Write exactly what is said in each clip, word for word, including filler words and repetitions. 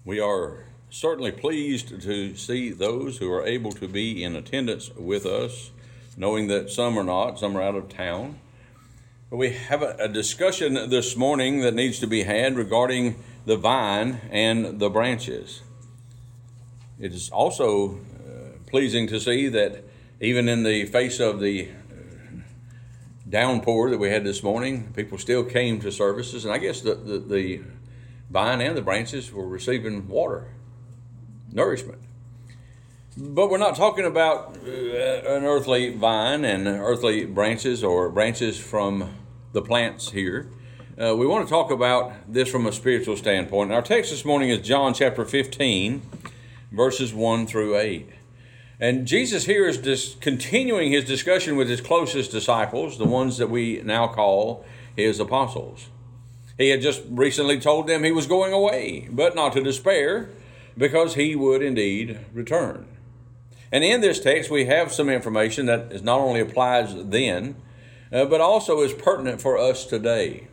We are certainly pleased to see those who are able to be in attendance with us, knowing that some are not, some are out of town. But we have a, a discussion this morning that needs to be had regarding the vine and the branches. It is also uh, pleasing to see that even in the face of the downpour that we had this morning, people still came to services, and I guess the, the, the vine and the branches were receiving water, nourishment. But we're not talking about uh, an earthly vine and earthly branches or branches from the plants here. Uh, we want to talk about this from a spiritual standpoint. And our text this morning is John chapter fifteen, verses one through eight. And Jesus here is just continuing his discussion with his closest disciples, the ones that we now call his apostles. He had just recently told them he was going away, but not to despair, because he would indeed return. And in this text, we have some information that is not only applies then, uh, but also is pertinent for us today.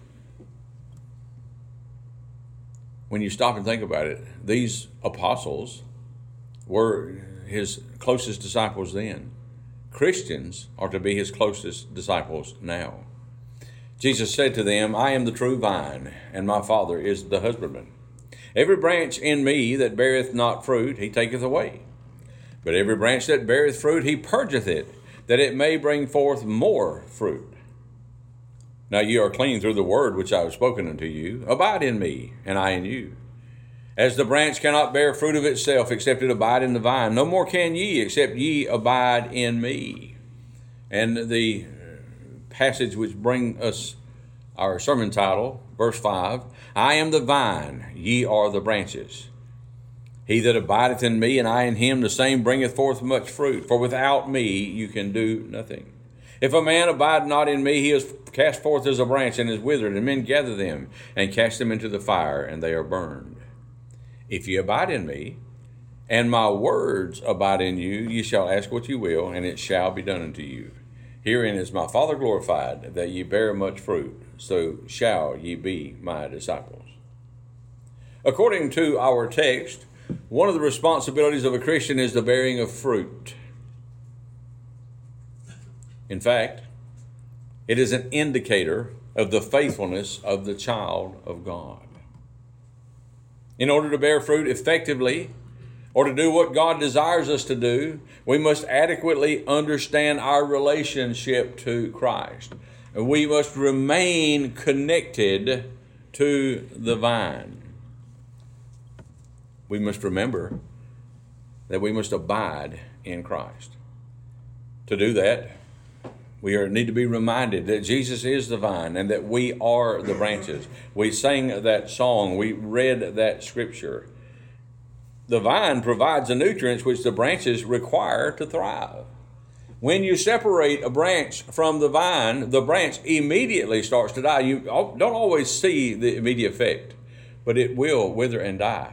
When you stop and think about it, these apostles were his closest disciples then. Christians are to be his closest disciples now. Jesus said to them, I am the true vine, and my Father is the husbandman. Every branch in me that beareth not fruit, he taketh away. But every branch that beareth fruit, he purgeth it, that it may bring forth more fruit. Now ye are clean through the word which I have spoken unto you. Abide in me, and I in you. As the branch cannot bear fruit of itself, except it abide in the vine, no more can ye, except ye abide in me. And the passage which bring us our sermon title, verse five, I am the vine, ye are the branches. He that abideth in me, and I in him, the same bringeth forth much fruit. For without me you can do nothing. If a man abide not in me, he is cast forth as a branch and is withered, and men gather them and cast them into the fire, and they are burned. If ye abide in me, and my words abide in you, ye shall ask what ye will, and it shall be done unto you. Herein is my Father glorified, that ye bear much fruit, so shall ye be my disciples. According to our text, one of the responsibilities of a Christian is the bearing of fruit. In fact, it is an indicator of the faithfulness of the child of God. In order to bear fruit effectively, or to do what God desires us to do, we must adequately understand our relationship to Christ. We must remain connected to the vine. We must remember that we must abide in Christ. To do that, we are, need to be reminded that Jesus is the vine and that we are the branches. We sang that song. We read that scripture. The vine provides the nutrients which the branches require to thrive. When you separate a branch from the vine, the branch immediately starts to die. You don't always see the immediate effect, but it will wither and die.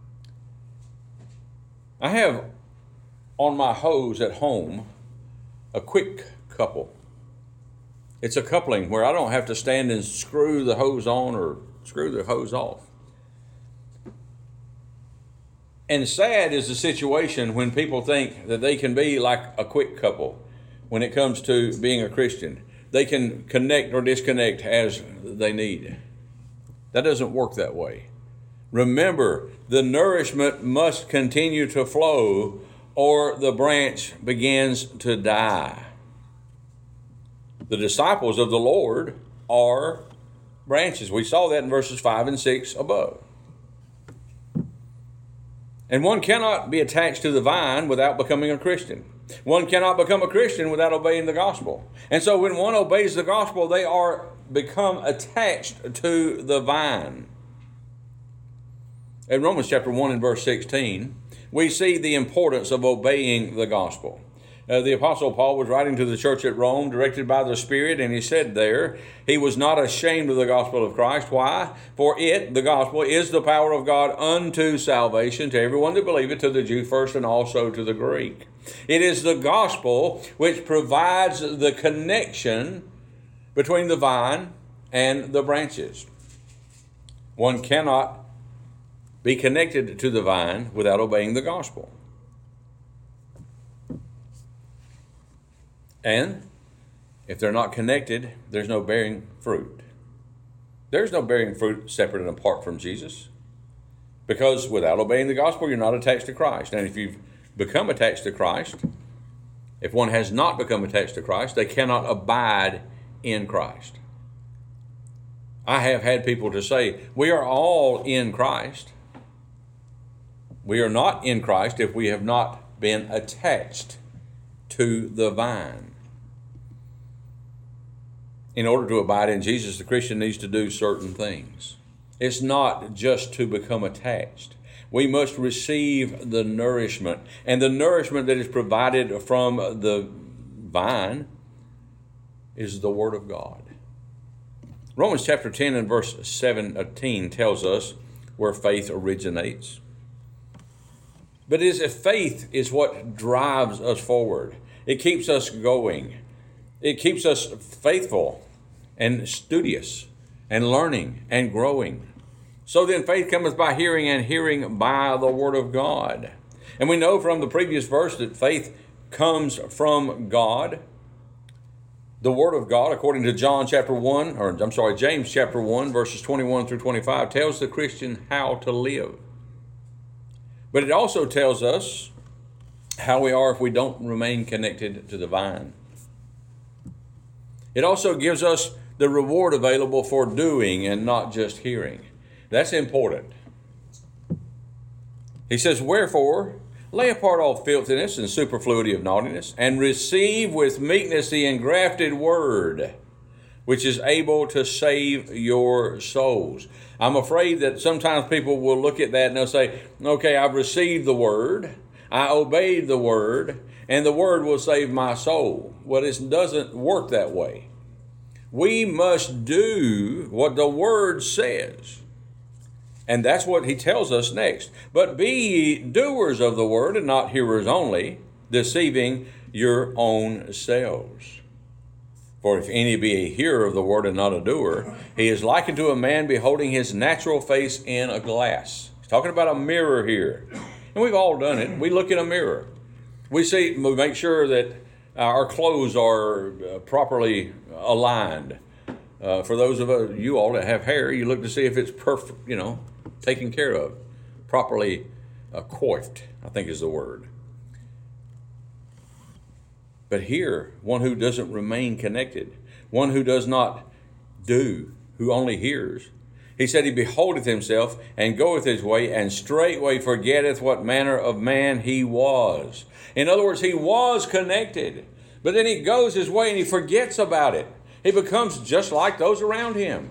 I have on my hose at home a quick couple. It's a coupling where I don't have to stand and screw the hose on or screw the hose off. And sad is the situation when people think that they can be like a quick couple when it comes to being a Christian. They can connect or disconnect as they need. That doesn't work that way. Remember, the nourishment must continue to flow or the branch begins to die. The disciples of the Lord are branches. We saw that in verses five and six above. And one cannot be attached to the vine without becoming a Christian. One cannot become a Christian without obeying the gospel. And so when one obeys the gospel, they are become attached to the vine. In Romans chapter one and verse sixteen, we see the importance of obeying the gospel. Uh, the Apostle Paul was writing to the church at Rome, directed by the Spirit, and he said there, he was not ashamed of the gospel of Christ. Why? For it, the gospel, is the power of God unto salvation to everyone that believeth, to the Jew first and also to the Greek. It is the gospel which provides the connection between the vine and the branches. One cannot be connected to the vine without obeying the gospel. And if they're not connected, there's no bearing fruit. There's no bearing fruit separate and apart from Jesus. Because without obeying the gospel, you're not attached to Christ. And if you've become attached to Christ, if one has not become attached to Christ, they cannot abide in Christ. I have had people to say, we are all in Christ. We are not in Christ if we have not been attached to the vine. In order to abide in Jesus, the Christian needs to do certain things. It's not just to become attached. We must receive the nourishment. And the nourishment that is provided from the vine is the Word of God. Romans chapter ten and verse seventeen tells us where faith originates. But it is if faith is what drives us forward. It keeps us going. It keeps us faithful and studious and learning and growing. So then faith cometh by hearing, and hearing by the Word of God. And we know from the previous verse that faith comes from God. The Word of God, according to John chapter one, or I'm sorry, James chapter one, verses twenty-one through twenty-five, tells the Christian how to live. But it also tells us how we are if we don't remain connected to the vine. It also gives us the reward available for doing and not just hearing. That's important. He says, wherefore, lay apart all filthiness and superfluity of naughtiness, and receive with meekness the engrafted word, which is able to save your souls. I'm afraid that sometimes people will look at that and they'll say, okay, I've received the word, I obeyed the word, and the word will save my soul. Well, it doesn't work that way. We must do what the word says. And that's what he tells us next. But be ye doers of the word, and not hearers only, deceiving your own selves. For if any be a hearer of the word and not a doer, he is likened to a man beholding his natural face in a glass. He's talking about a mirror here. And we've all done it. We look in a mirror. We see, we make sure that our clothes are properly aligned. Uh, for those of us, you all that have hair, you look to see if it's perfect, you know, taken care of, properly uh, coiffed, I think is the word. But here, one who doesn't remain connected, one who does not do, who only hears, he said, he beholdeth himself and goeth his way, and straightway forgetteth what manner of man he was. In other words, he was connected, but then he goes his way and he forgets about it. He becomes just like those around him.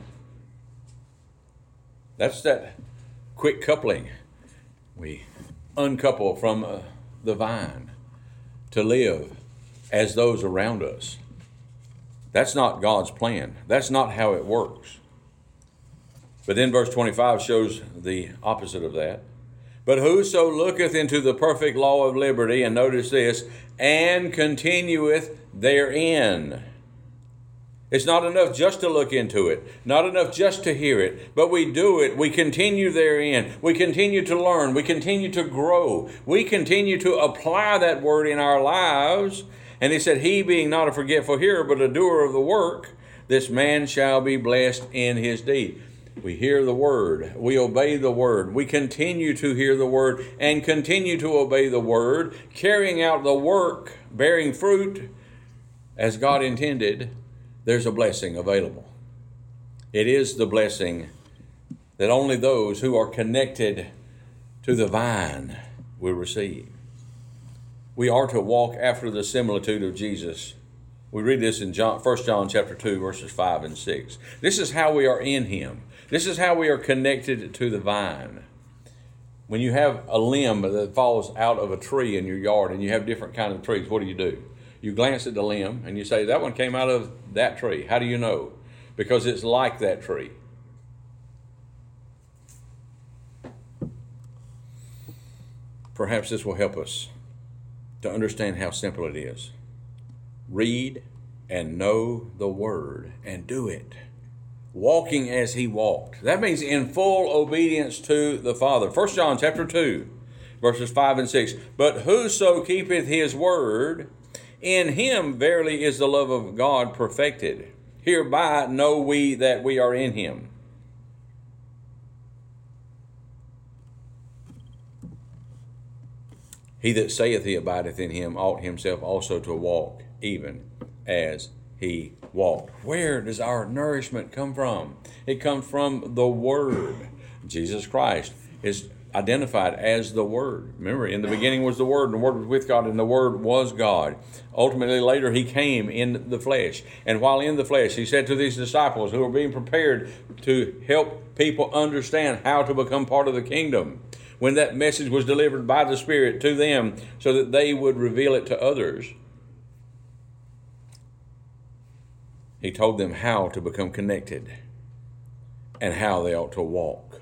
That's that quick coupling. We uncouple from uh, the vine to live as those around us. That's not God's plan. That's not how it works. But then verse twenty-five shows the opposite of that. But whoso looketh into the perfect law of liberty, and notice this, and continueth therein. It's not enough just to look into it, not enough just to hear it, but we do it. We continue therein. We continue to learn. We continue to grow. We continue to apply that word in our lives. And he said, he being not a forgetful hearer, but a doer of the work, this man shall be blessed in his deed. We hear the word. We obey the word. We continue to hear the word and continue to obey the word, carrying out the work, bearing fruit as God intended. There's a blessing available. It is the blessing that only those who are connected to the vine will receive. We are to walk after the similitude of Jesus. We read this in John, First John chapter two, verses five and six. This is how we are in him. This is how we are connected to the vine. When you have a limb that falls out of a tree in your yard and you have different kinds of trees, what do you do? You glance at the limb and you say, that one came out of that tree. How do you know? Because it's like that tree. Perhaps this will help us to understand how simple it is. Read and know the word and do it. walking as he walked. That means in full obedience to the Father. First John chapter two, verses five and six. But whoso keepeth his word, in him verily is the love of God perfected. Hereby know we that we are in him. He that saith he abideth in him ought himself also to walk, even as he walked. Where does our nourishment come from? It comes from the Word. Jesus Christ is identified as the Word. Remember, in the beginning was the Word, and the Word was with God, and the Word was God. Ultimately, later, he came in the flesh. And while in the flesh, he said to these disciples who were being prepared to help people understand how to become part of the kingdom, when that message was delivered by the Spirit to them so that they would reveal it to others, he told them how to become connected and how they ought to walk.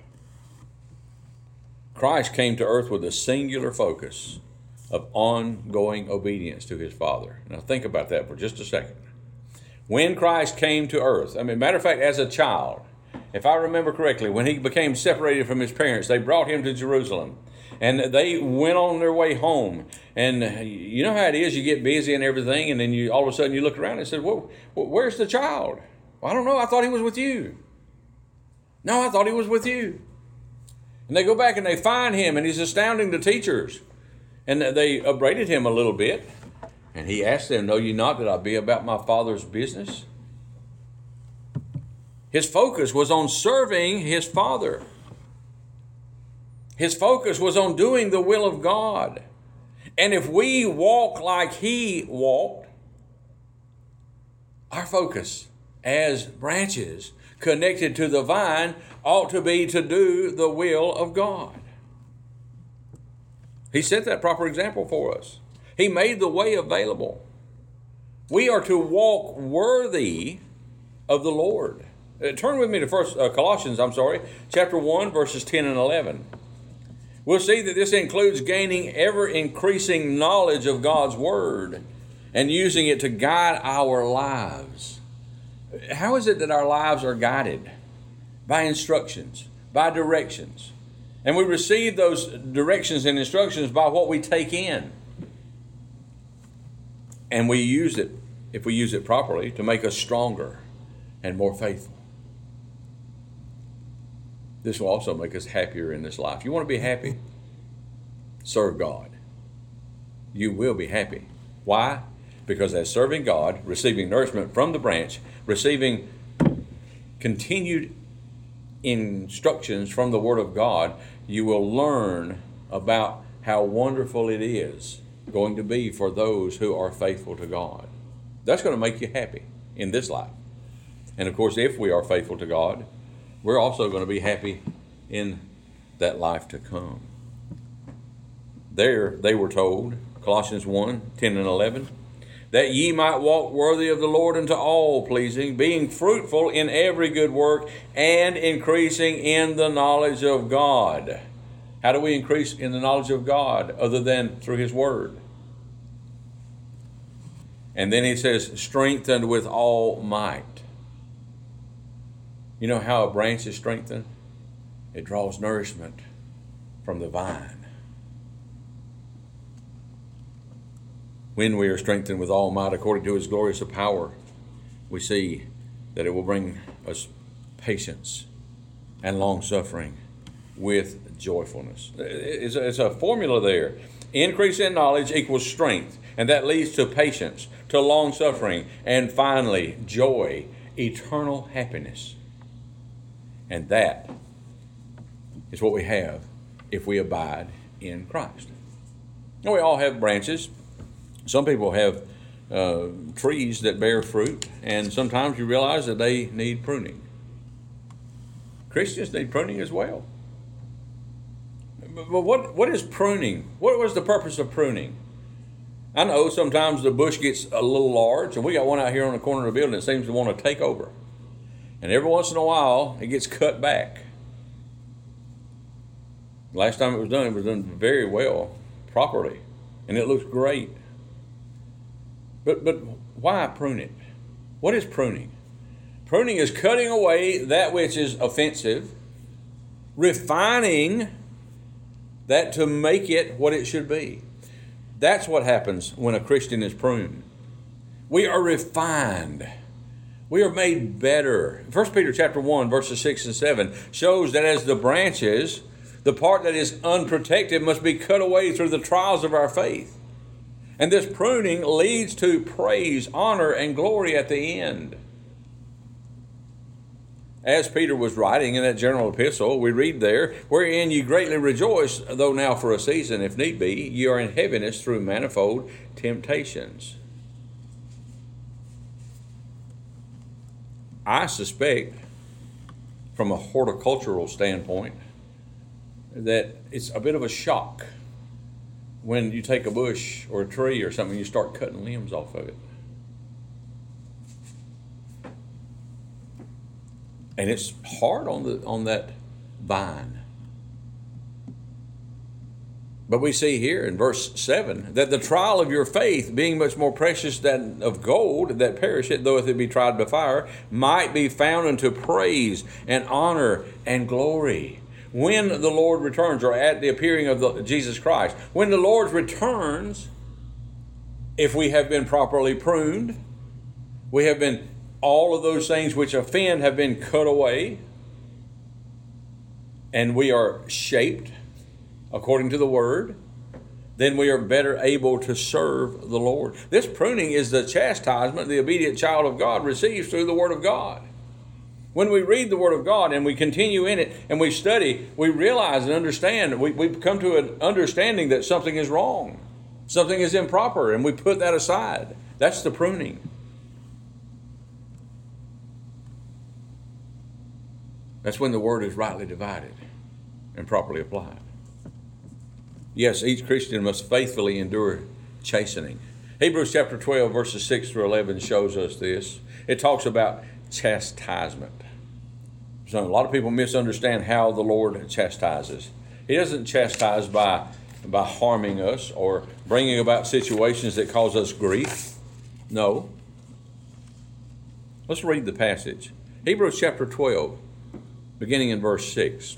Christ came to earth with a singular focus of ongoing obedience to his Father. Now think about that for just a second. When Christ came to earth, I mean, matter of fact, as a child, if I remember correctly, when he became separated from his parents, they brought him to Jerusalem. And they went on their way home. And you know how it is, you get busy and everything, and then you all of a sudden you look around and say, well, where's the child? Well, I don't know, I thought he was with you. No, I thought he was with you. And they go back and they find him, and he's astounding the teachers. And they upbraided him a little bit. And he asked them, know ye not that I be about my Father's business? His focus was on serving his Father. His focus was on doing the will of God. And if we walk like he walked, our focus as branches connected to the vine ought to be to do the will of God. He set that proper example for us. He made the way available. We are to walk worthy of the Lord. Uh, turn with me to first uh, Colossians, I'm sorry, chapter one, verses ten and eleven. We'll see that this includes gaining ever-increasing knowledge of God's Word and using it to guide our lives. How is it that our lives are guided? By instructions, by directions. And we receive those directions and instructions by what we take in. And we use it, if we use it properly, to make us stronger and more faithful. This will also make us happier in this life. You want to be happy? Serve God. You will be happy. Why? Because as serving God, receiving nourishment from the branch, receiving continued instructions from the Word of God, you will learn about how wonderful it is going to be for those who are faithful to God. That's going to make you happy in this life. And of course, if we are faithful to God, we're also going to be happy in that life to come. There they were told, Colossians one, ten and eleven, that ye might walk worthy of the Lord unto all pleasing, being fruitful in every good work and increasing in the knowledge of God. How do we increase in the knowledge of God other than through his Word? And then he says, strengthened with all might. You know how a branch is strengthened? It draws nourishment from the vine. When we are strengthened with all might according to his glorious power, we see that it will bring us patience and long-suffering with joyfulness. It's a, it's a formula there. Increase in knowledge equals strength, and that leads to patience, to long-suffering, and finally, joy, eternal happiness. And that is what we have if we abide in Christ. Now, we all have branches. Some people have uh, trees that bear fruit, and sometimes you realize that they need pruning. Christians need pruning as well. But what, what is pruning? What was the purpose of pruning? I know sometimes the bush gets a little large, and we got one out here on the corner of the building that seems to want to take over. And every once in a while, it gets cut back. Last time it was done, it was done very well, properly, and it looks great. But but why prune it? What is pruning? Pruning is cutting away that which is offensive, refining that to make it what it should be. That's what happens when a Christian is pruned. We are refined. We are made better. First Peter chapter one, verses six and seven shows that as the branches, the part that is unprotected must be cut away through the trials of our faith. And this pruning leads to praise, honor, and glory at the end. As Peter was writing in that general epistle, we read there, wherein you greatly rejoice, though now for a season, if need be, you are in heaviness through manifold temptations. I suspect, from a horticultural standpoint, that it's a bit of a shock when you take a bush or a tree or something, you start cutting limbs off of it. And it's hard on the on that vine. But we see here in verse seven that the trial of your faith, being much more precious than of gold that perisheth, though it be tried by fire, might be found unto praise and honor and glory when the Lord returns, or at the appearing of the, Jesus Christ. When the Lord returns, if we have been properly pruned, we have been, all of those things which offend have been cut away, and we are shaped according to the Word, then we are better able to serve the Lord. This pruning is the chastisement the obedient child of God receives through the Word of God. When we read the Word of God and we continue in it and we study, we realize and understand, we, we come to an understanding that something is wrong, something is improper, and we put that aside. That's the pruning. That's when the Word is rightly divided and properly applied. Yes, each Christian must faithfully endure chastening. Hebrews chapter twelve, verses six through eleven shows us this. It talks about chastisement. So a lot of people misunderstand how the Lord chastises. He doesn't chastise by, by harming us or bringing about situations that cause us grief. No. Let's read the passage. Hebrews chapter twelve, beginning in verse six.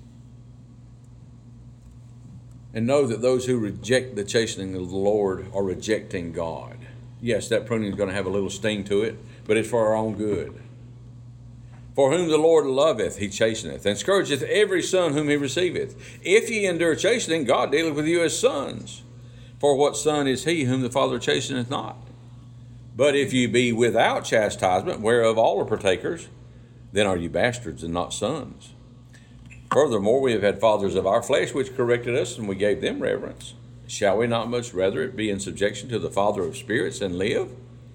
And know that those who reject the chastening of the Lord are rejecting God. Yes, that pruning is going to have a little sting to it, but it's for our own good. For whom the Lord loveth, he chasteneth, and scourgeth every son whom he receiveth. If ye endure chastening, God dealeth with you as sons. For what son is he whom the Father chasteneth not? But if ye be without chastisement, whereof all are partakers, then are ye bastards and not sons. Furthermore, we have had fathers of our flesh which corrected us, and we gave them reverence. Shall we not much rather be in subjection to the Father of spirits and live?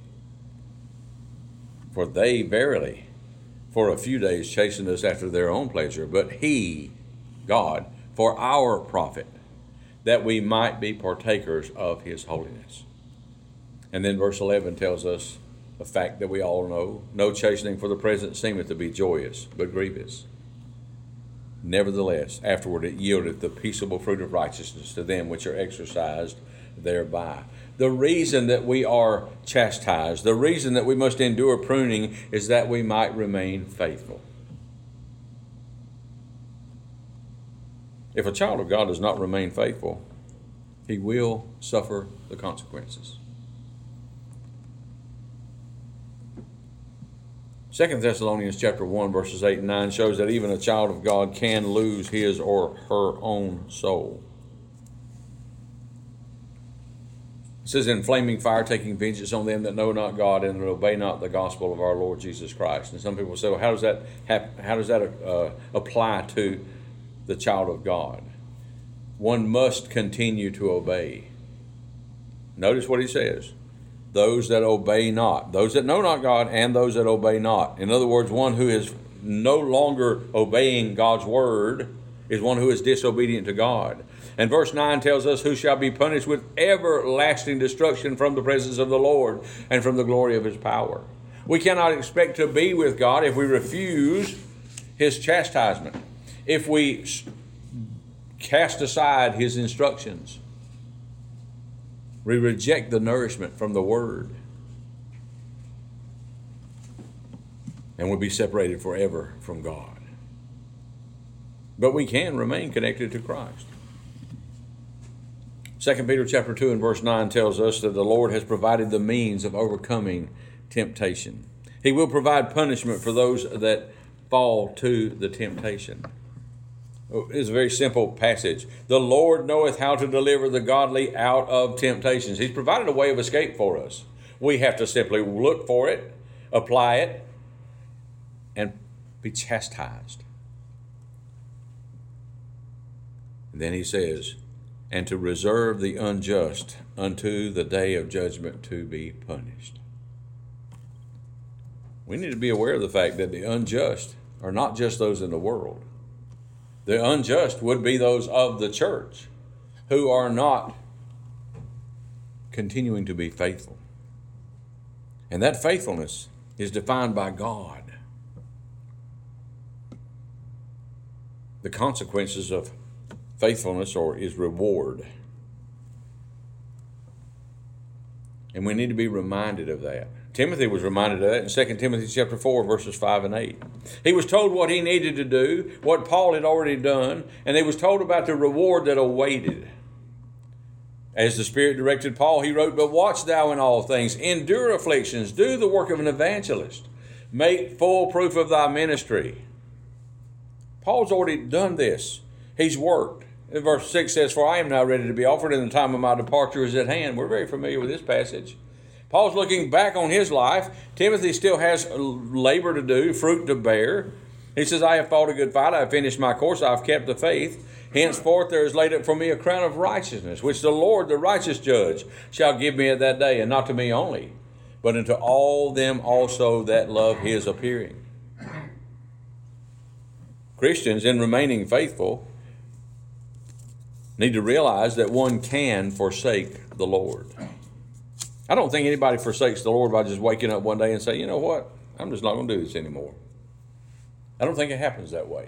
For they verily for a few days chastened us after their own pleasure, but he, God, for our profit, that we might be partakers of his holiness. And then verse eleven tells us a fact that we all know. No chastening for the present seemeth to be joyous, but grievous. Nevertheless, afterward it yieldeth the peaceable fruit of righteousness to them which are exercised thereby. The reason that we are chastised, the reason that we must endure pruning, is that we might remain faithful. If a child of God does not remain faithful, he will suffer the consequences. Second Thessalonians chapter one, verses eight and nine shows that even a child of God can lose his or her own soul. It says, in flaming fire, taking vengeance on them that know not God and obey not the gospel of our Lord Jesus Christ. And some people say, well, how does that have, how does that uh, apply to the child of God? One must continue to obey. Notice what he says. Those that obey not, those that know not God and those that obey not. In other words, one who is no longer obeying God's word is one who is disobedient to God. And verse nine tells us, who shall be punished with everlasting destruction from the presence of the Lord and from the glory of his power. We cannot expect to be with God if we refuse his chastisement, if we cast aside his instructions. We reject the nourishment from the Word. and would be separated forever from God. But we can remain connected to Christ. Second Peter chapter two and verse nine tells us that the Lord has provided the means of overcoming temptation. He will provide punishment for those that fall to the temptation. It's a very simple passage. The Lord knoweth how to deliver the godly out of temptations. He's provided a way of escape for us. We have to simply look for it, apply it, and be chastised. And then he says, and to reserve the unjust unto the day of judgment to be punished. We need to be aware of the fact that the unjust are not just those in the world. The unjust would be those of the church who are not continuing to be faithful. And that faithfulness is defined by God. The consequences of faithfulness or is reward. And we need to be reminded of that. Timothy was reminded of that in Second Timothy chapter four, verses five and eight. He was told what he needed to do, what Paul had already done, and he was told about the reward that awaited. As the Spirit directed Paul, he wrote, but watch thou in all things, endure afflictions, do the work of an evangelist, make full proof of thy ministry. Paul's already done this. He's worked. Verse six says, for I am now ready to be offered, and the time of my departure is at hand. We're very familiar with this passage. Paul's looking back on his life. Timothy still has labor to do, fruit to bear. He says, I have fought a good fight. I have finished my course. I have kept the faith. Henceforth there is laid up for me a crown of righteousness, which the Lord, the righteous judge, shall give me at that day, and not to me only, but unto all them also that love his appearing. Christians, in remaining faithful, need to realize that one can forsake the Lord. I don't think anybody forsakes the Lord by just waking up one day and saying, you know what, I'm just not going to do this anymore. I don't think it happens that way.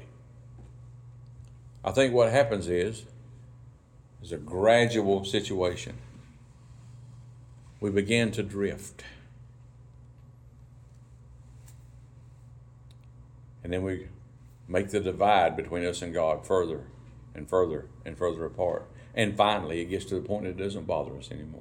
I think what happens is, is a gradual situation. We begin to drift. And then we make the divide between us and God further and further and further apart. And finally, it gets to the point that it doesn't bother us anymore.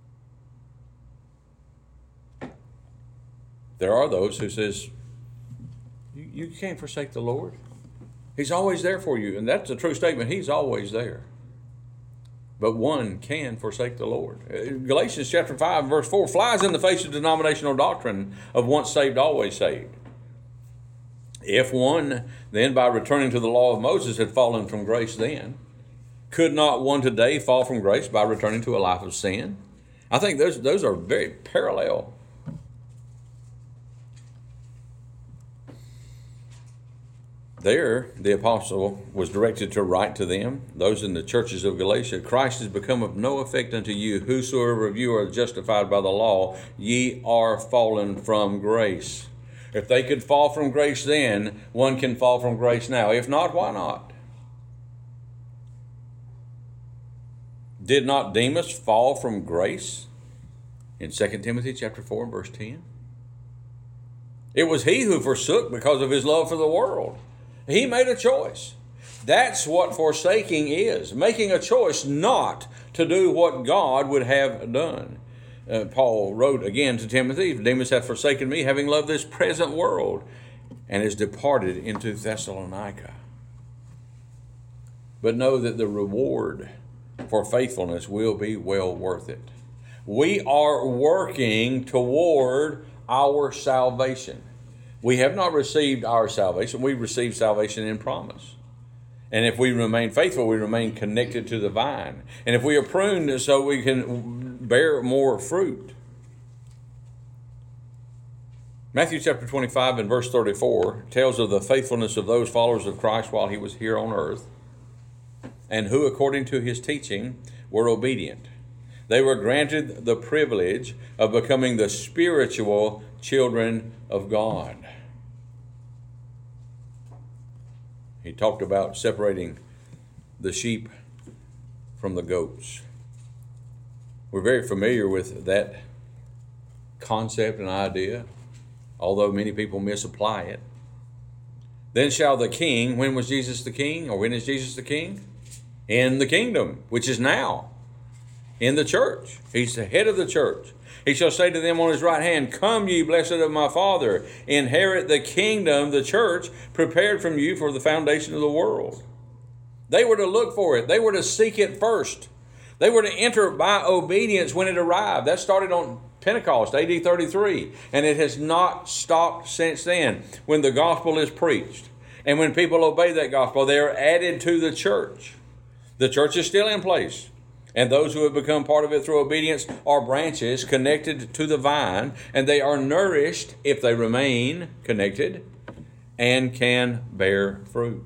There are those who says, you, you can't forsake the Lord. He's always there for you. And that's a true statement. He's always there. But one can forsake the Lord. Galatians chapter five, verse four, flies in the face of denominational doctrine of once saved, always saved. If one, then by returning to the law of Moses had fallen from grace then, could not one today fall from grace by returning to a life of sin? I think those, those are very parallel. There, the apostle was directed to write to them, those in the churches of Galatia, Christ has become of no effect unto you. Whosoever of you are justified by the law, ye are fallen from grace. If they could fall from grace then, one can fall from grace now. If not, why not? Did not Demas fall from grace in Second Timothy chapter four and verse ten? It was he who forsook because of his love for the world. He made a choice. That's what forsaking is, making a choice not to do what God would have done. Uh, Paul wrote again to Timothy, Demas hath forsaken me, having loved this present world, and is departed into Thessalonica. But know that the reward for faithfulness will be well worth it. We are working toward our salvation. We have not received our salvation. We received salvation in promise. And if we remain faithful, we remain connected to the vine. And if we are pruned so we can bear more fruit. Matthew chapter twenty-five and verse thirty-four tells of the faithfulness of those followers of Christ while he was here on earth, and who, according to his teaching, were obedient. They were granted the privilege of becoming the spiritual children of God. He talked about separating the sheep from the goats. We're very familiar with that concept and idea. although many people misapply it. Then shall the king, when was Jesus the king, or when is Jesus the king? In the kingdom, which is now, in the church. He's the head of the church. He shall say to them on his right hand, Come ye, blessed of my Father, inherit the kingdom, the church, prepared from you for the foundation of the world. They were to look for it. They were to seek it first. They were to enter by obedience when it arrived. That started on Pentecost, A D thirty-three, and it has not stopped since then. When the gospel is preached, and when people obey that gospel, they are added to the church. The church is still in place, and those who have become part of it through obedience are branches connected to the vine, and they are nourished if they remain connected and can bear fruit.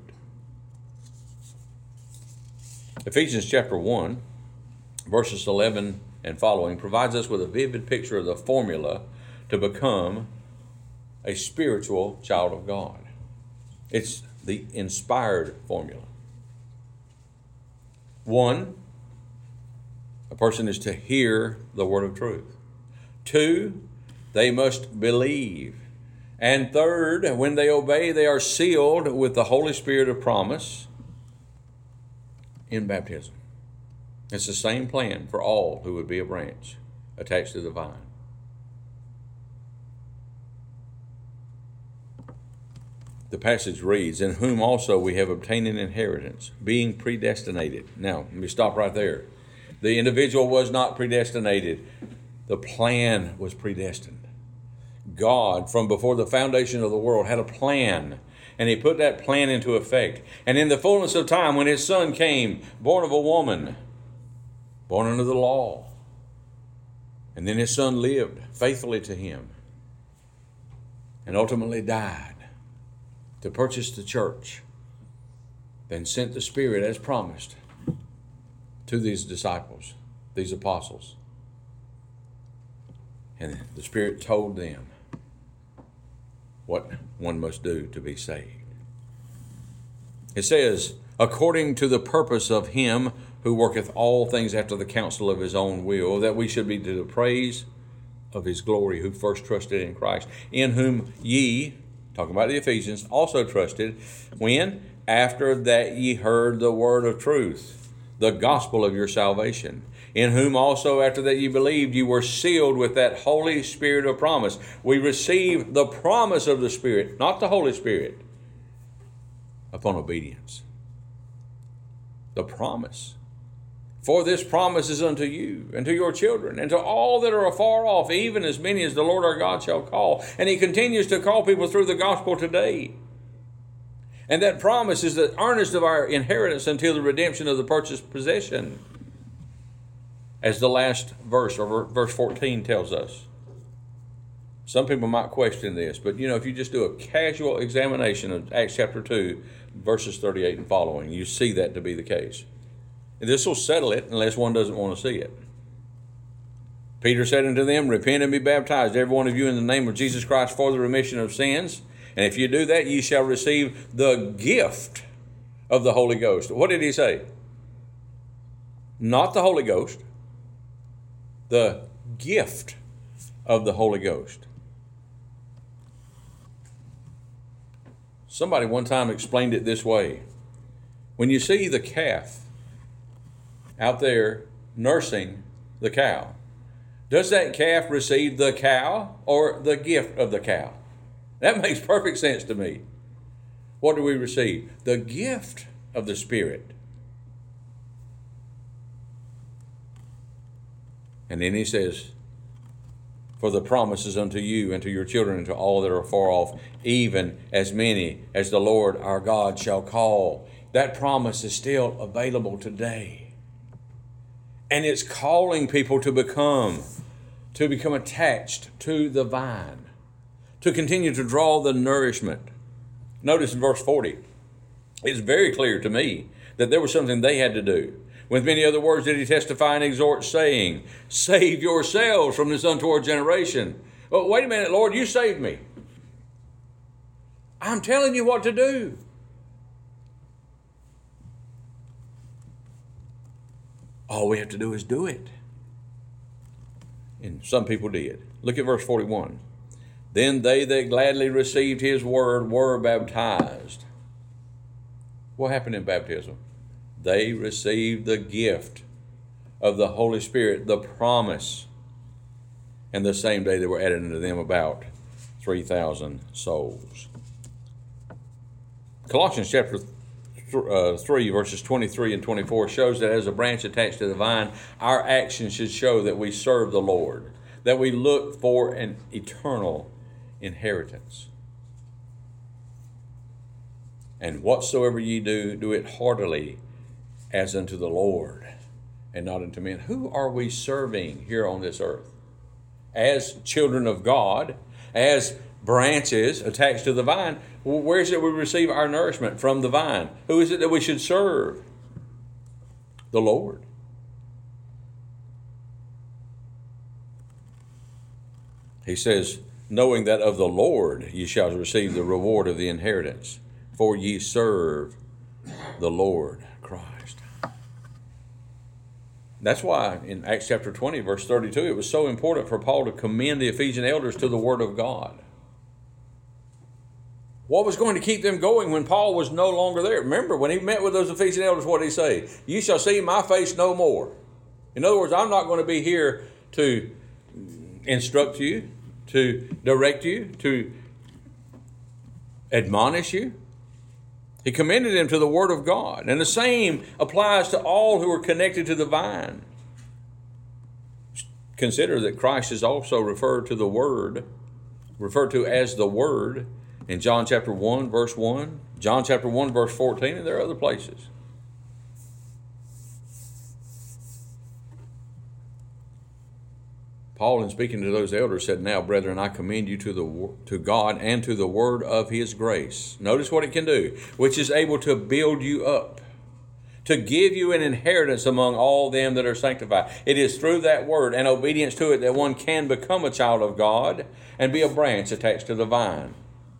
Ephesians chapter one, verses eleven and following provides us with a vivid picture of the formula to become a spiritual child of God. It's the inspired formula. One, a person is to hear the word of truth. Two, they must believe. And third, when they obey, they are sealed with the Holy Spirit of promise in baptism. It's the same plan for all who would be a branch attached to the vine. The passage reads, In whom also we have obtained an inheritance, being predestinated. Now, let me stop right there. The individual was not predestinated. The plan was predestined. God, from before the foundation of the world, had a plan, and he put that plan into effect. And in the fullness of time, when his son came, born of a woman, born under the law, and then his son lived faithfully to him, and ultimately died to purchase the church, then sent the Spirit as promised to these disciples, these apostles. And the Spirit told them what one must do to be saved. It says, according to the purpose of him who worketh all things after the counsel of his own will, that we should be to the praise of his glory, who first trusted in Christ, in whom ye, talking about the Ephesians, also trusted, when? After that ye heard the word of truth, the gospel of your salvation, in whom also after that ye believed, you were sealed with that Holy Spirit of promise. We receive the promise of the Spirit, not the Holy Spirit, upon obedience. The promise. For this promise is unto you, and to your children, and to all that are afar off, even as many as the Lord our God shall call. And he continues to call people through the gospel today. And that promise is the earnest of our inheritance until the redemption of the purchased possession, as the last verse, or verse fourteen, tells us. Some people might question this, but you know, if you just do a casual examination of Acts chapter two, verses thirty-eight and following, you see that to be the case. And this will settle it unless one doesn't want to see it. Peter said unto them, Repent and be baptized, every one of you, in the name of Jesus Christ for the remission of sins. And if you do that, ye shall receive the gift of the Holy Ghost. What did he say? Not the Holy Ghost. The gift of the Holy Ghost. Somebody one time explained it this way. When you see the calf out there nursing the cow, does that calf receive the cow or the gift of the cow? That makes perfect sense to me. What do we receive? The gift of the Spirit. And then he says, For the promise is unto you and to your children and to all that are far off, even as many as the Lord our God shall call. That promise is still available today. And it's calling people to become, to become attached to the vine, to continue to draw the nourishment. Notice in verse forty, it's very clear to me that there was something they had to do. With many other words did he testify and exhort, saying, Save yourselves from this untoward generation. Oh, wait a minute, Lord, you saved me. I'm telling you what to do. All we have to do is do it. And some people did. Look at verse forty-one. Then they that gladly received his word were baptized. What happened in baptism? They received the gift of the Holy Spirit, the promise. And the same day they were added unto them about three thousand souls. Colossians chapter uh, three, verses twenty-three and twenty-four shows that as a branch attached to the vine, our actions should show that we serve the Lord, that we look for an eternal inheritance. And whatsoever ye do, do it heartily as unto the Lord and not unto men. Who are we serving here on this earth? As children of God, as branches attached to the vine, where is it we receive our nourishment? From the vine. Who is it that we should serve? The Lord. He says, knowing that of the Lord ye shall receive the reward of the inheritance, for ye serve the Lord Christ. That's why in Acts chapter twenty, verse thirty-two, it was so important for Paul to commend the Ephesian elders to the Word of God. What was going to keep them going when Paul was no longer there? Remember, when he met with those Ephesian elders, what did he say? You shall see my face no more. In other words, I'm not going to be here to instruct you, to direct you, to admonish you. He commended them to the Word of God. And the same applies to all who are connected to the vine. Consider that Christ is also referred to the Word, referred to as the Word in John chapter one, verse one, John chapter one, verse fourteen, and there are other places. Paul, in speaking to those elders, said, now, brethren, I commend you to the to God and to the word of his grace. Notice what it can do, which is able to build you up, to give you an inheritance among all them that are sanctified. It is through that word and obedience to it that one can become a child of God and be a branch attached to the vine.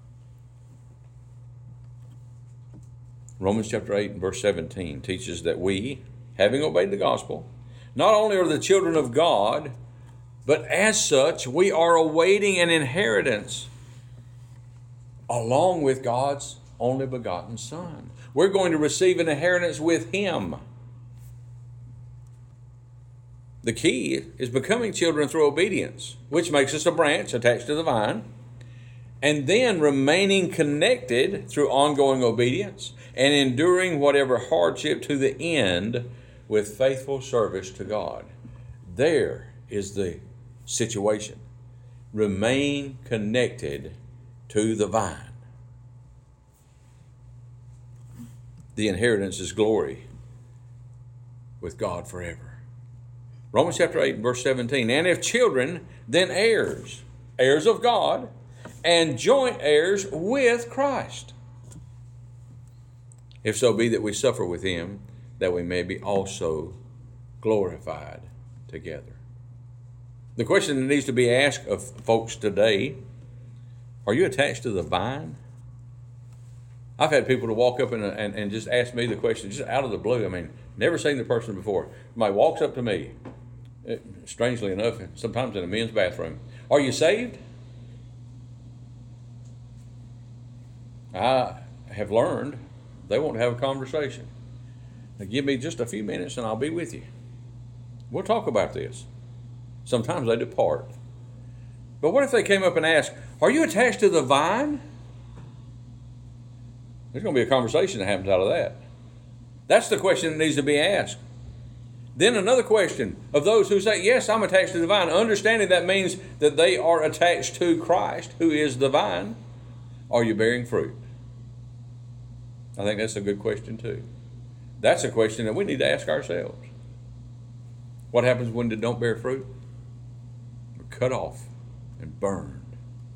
Romans chapter eight and verse seventeen teaches that we, having obeyed the gospel, not only are the children of God, but as such, we are awaiting an inheritance along with God's only begotten Son. We're going to receive an inheritance with Him. The key is becoming children through obedience, which makes us a branch attached to the vine, and then remaining connected through ongoing obedience and enduring whatever hardship to the end with faithful service to God. There is the situation. Remain connected to the vine. The inheritance is glory with God forever. Romans chapter eight and verse seventeen. And if children, then heirs, heirs of God, and joint heirs with Christ. If so be that we suffer with him, that we may be also glorified together. The question that needs to be asked of folks today, are you attached to the vine? I've had people to walk up and, and, and just ask me the question, just out of the blue. I mean, never seen the person before. Somebody walks up to me, it, strangely enough, sometimes in a men's bathroom. Are you saved? I have learned they want to have a conversation. Now give me just a few minutes and I'll be with you. We'll talk about this. Sometimes they depart. But what if they came up and asked, are you attached to the vine? There's going to be a conversation that happens out of that. That's the question that needs to be asked. Then another question of those who say, yes, I'm attached to the vine, understanding that means that they are attached to Christ, who is the vine. Are you bearing fruit? I think that's a good question too. That's a question that we need to ask ourselves. What happens when they don't bear fruit? We're cut off and burned.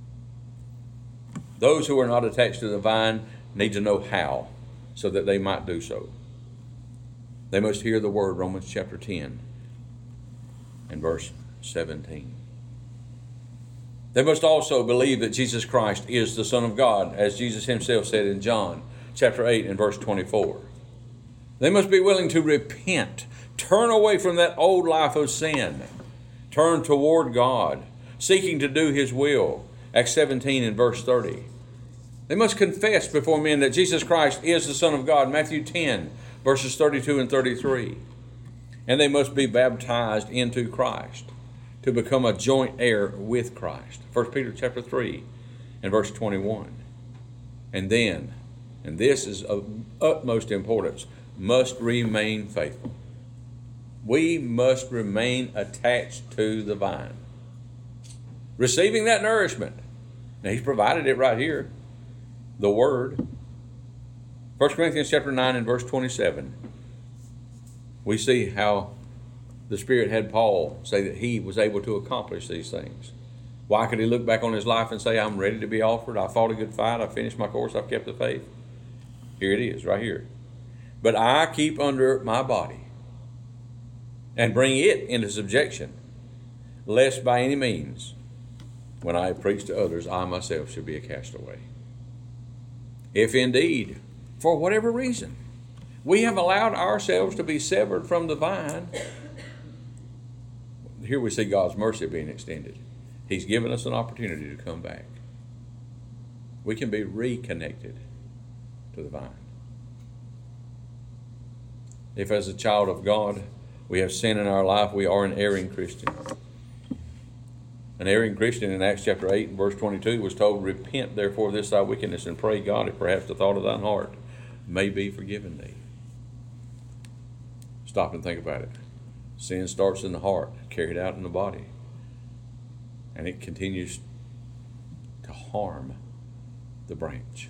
Those who are not attached to the vine need to know how, so that they might do so. They must hear the word, Romans chapter ten and verse seventeen. They must also believe that Jesus Christ is the Son of God, as Jesus himself said in John chapter eight and verse twenty-four. They must be willing to repent, turn away from that old life of sin, turn toward God, seeking to do his will, Acts seventeen and verse thirty. They must confess before men that Jesus Christ is the Son of God. Matthew ten, verses thirty-two and thirty-three. And they must be baptized into Christ to become a joint heir with Christ. First Peter chapter three and verse twenty-one. And then, and this is of utmost importance, must remain faithful. We must remain attached to the vine, receiving that nourishment. Now, he's provided it right here, the Word. First Corinthians chapter nine and verse twenty-seven. We see how the Spirit had Paul say that he was able to accomplish these things. Why could he look back on his life and say, I'm ready to be offered, I fought a good fight, I finished my course, I've kept the faith? Here it is, right here. But I keep under my body and bring it into subjection, lest by any means, when I preach to others, I myself should be a castaway. If indeed, for whatever reason, we have allowed ourselves to be severed from the vine, here we see God's mercy being extended. He's given us an opportunity to come back. We can be reconnected to the vine. If as a child of God, we have sin in our life, we are an erring Christian. An erring Christian in Acts chapter eight and verse twenty-two was told, repent therefore of this thy wickedness and pray God if perhaps the thought of thine heart may be forgiven thee. Stop and think about it. Sin starts in the heart, carried out in the body, and it continues to harm the branch.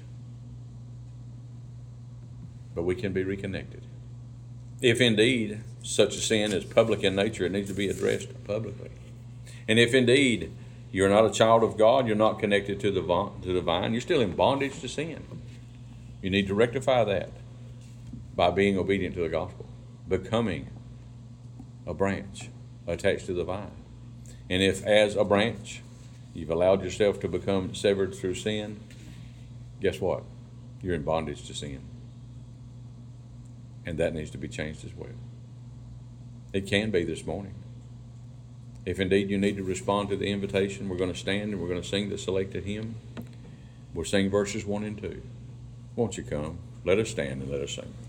But we can be reconnected. If indeed such a sin is public in nature, it needs to be addressed publicly. And if indeed you're not a child of God, you're not connected to the to the vine, you're still in bondage to sin. You need to rectify that by being obedient to the gospel, becoming a branch attached to the vine. And if as a branch you've allowed yourself to become severed through sin, guess what? You're in bondage to sin. And that needs to be changed as well. It can be this morning. If indeed you need to respond to the invitation, we're going to stand and we're going to sing the selected hymn. We'll sing verses one and two. Won't you come? Let us stand and let us sing.